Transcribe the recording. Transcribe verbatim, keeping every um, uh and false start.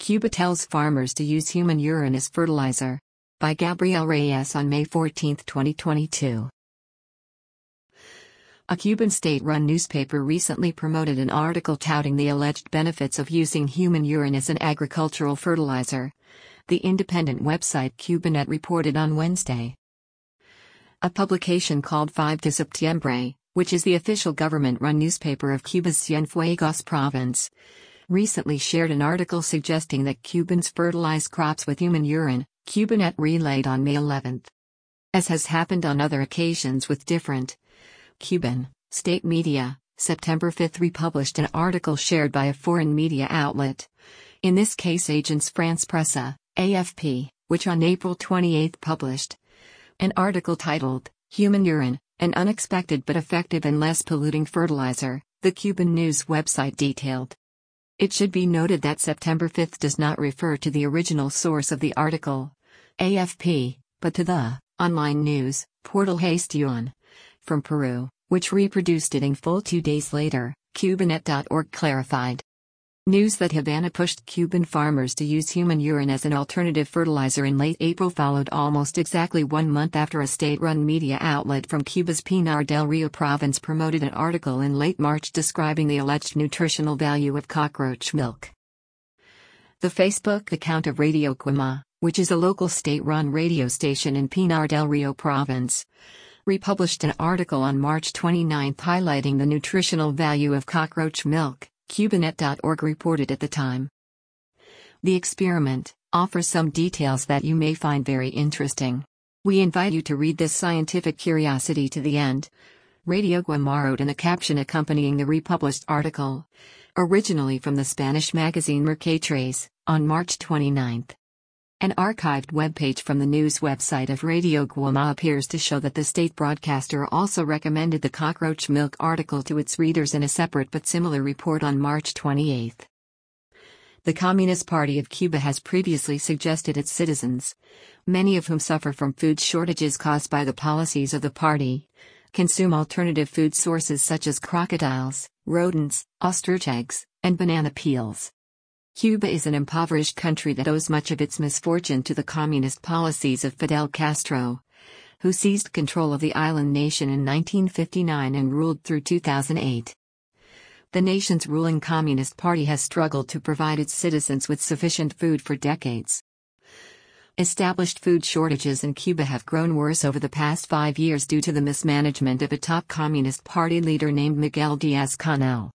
Cuba tells farmers to use human urine as fertilizer. By Gabriel Reyes on May fourteenth, twenty twenty-two. A Cuban state-run newspaper recently promoted an article touting the alleged benefits of using human urine as an agricultural fertilizer. The independent website Cubanet reported on Wednesday. A publication called five de Septiembre, which is the official government-run newspaper of Cuba's Cienfuegos province, recently shared an article suggesting that Cubans fertilize crops with human urine, Cubanet relayed on May eleventh. As has happened on other occasions with different Cuban state media, September fifth republished an article shared by a foreign media outlet, in this case Agence France Presse, A F P, which on April twenty-eighth published an article titled, Human Urine, an Unexpected but Effective and Less Polluting Fertilizer, the Cuban news website detailed. It should be noted that September fifth does not refer to the original source of the article, A F P, but to the online news portal Gestión from Peru, which reproduced it in full two days later, Cubanet dot org clarified. News that Havana pushed Cuban farmers to use human urine as an alternative fertilizer in late April followed almost exactly one month after a state-run media outlet from Cuba's Pinar del Rio province promoted an article in late March describing the alleged nutritional value of cockroach milk. The Facebook account of Radio Guama, which is a local state-run radio station in Pinar del Rio province, republished an article on March twenty-ninth highlighting the nutritional value of cockroach milk, Cubanet dot org reported at the time. The experiment offers some details that you may find very interesting. We invite you to read this scientific curiosity to the end, Radio Guama wrote in a caption accompanying the republished article, originally from the Spanish magazine Mercatres, on March twenty-ninth. An archived webpage from the news website of Radio Guama appears to show that the state broadcaster also recommended the cockroach milk article to its readers in a separate but similar report on March twenty-eighth. The Communist Party of Cuba has previously suggested its citizens, many of whom suffer from food shortages caused by the policies of the party, consume alternative food sources such as crocodiles, rodents, ostrich eggs, and banana peels. Cuba is an impoverished country that owes much of its misfortune to the communist policies of Fidel Castro, who seized control of the island nation in nineteen fifty-nine and ruled through two thousand eight. The nation's ruling Communist Party has struggled to provide its citizens with sufficient food for decades. Established food shortages in Cuba have grown worse over the past five years due to the mismanagement of a top Communist Party leader named Miguel Díaz-Canel.